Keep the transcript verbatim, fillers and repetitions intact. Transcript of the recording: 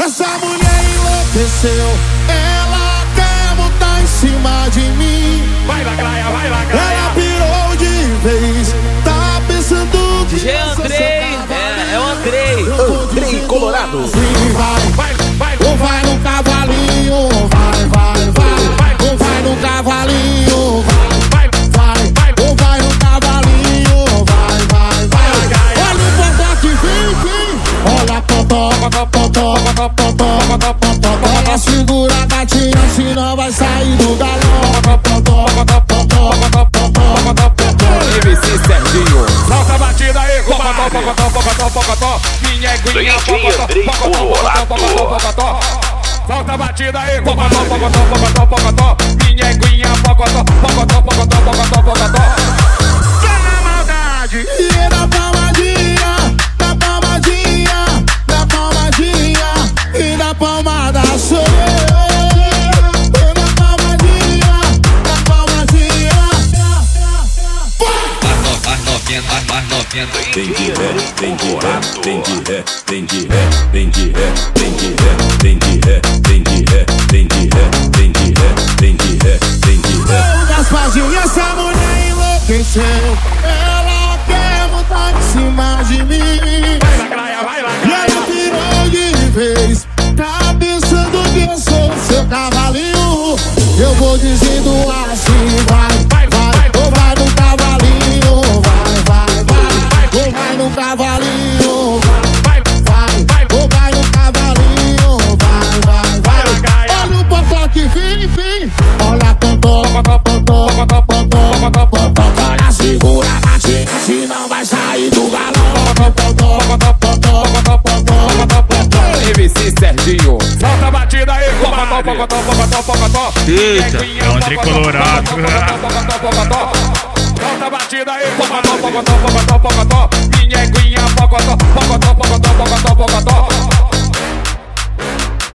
Essa mulher enlouqueceu, ela quer montar em cima de mim. Vai lacraia, vai lacraia. Ela pirou de vez, tá pensando que D J Andrei, é, é o Andrei. Andrei Colorado. assim vai, Vai, vai, ou vai no cavalinho, vai, vai, vai, ou vai no cavalinho, vai, vai, vai, ou vai no cavalinho, vai, vai, vai. Olha o potó que vem, vem. Olha potó, potó, potó, potó, potó, potó. Ela segura a gatinha, senão vai sair do galão. Potó, potó, potó, potó, potó, potó. M C Serginho. solta a batida aí, pocotó, pocotó, pocotó, pocotó. Minha eguinha, pocotó, pocotó, pocotó, pocotó, pocotó. Solta a batida aí, pocotó, pocotó, pocotó, pocotó. Minha eguinha, pocotó, pocotó, pocotó, pocotó, pocotó. Quer na maldade? E na palmadinha, na palmadinha, na palmadinha, e na palmada sou eu. E na palmadinha, na palmadinha. Mais noventa, mais noventa. Vem de ré, vem de ré, vem de ré, vem de ré, vem de ré, vem de ré, vem de ré, vem de ré, vem de ré, vem de ré, vem de ré, vem de ré. O Gasparzinho, essa mulher enlouqueceu, ela quer montar em cima de mim. Vai lacraia, vai E lacraia. ela virou de vez, tá pensando que eu sou seu cavalinho. Eu vou dizendo assim, vai, vai, ou vai no cavalinho, vai, vai, vai, ou vai no cavalinho, Vai, vai, vai, ou vai no cavalinho, vai, vai, vai. Olha o potó que vem, vem. Olha potó, potó, potó, potó, potó, potó. Olha, segura a gatinha, senão vai sair do galão. Potó, potó, potó, potó, potó, potó. M C Serginho. solta a batida aí, pocotó, pocotó, pocotó, pocotó. Eita, é o Andrei Colorado. Solta a batida aí, pocotó, pocotó, pocotó, pocotó.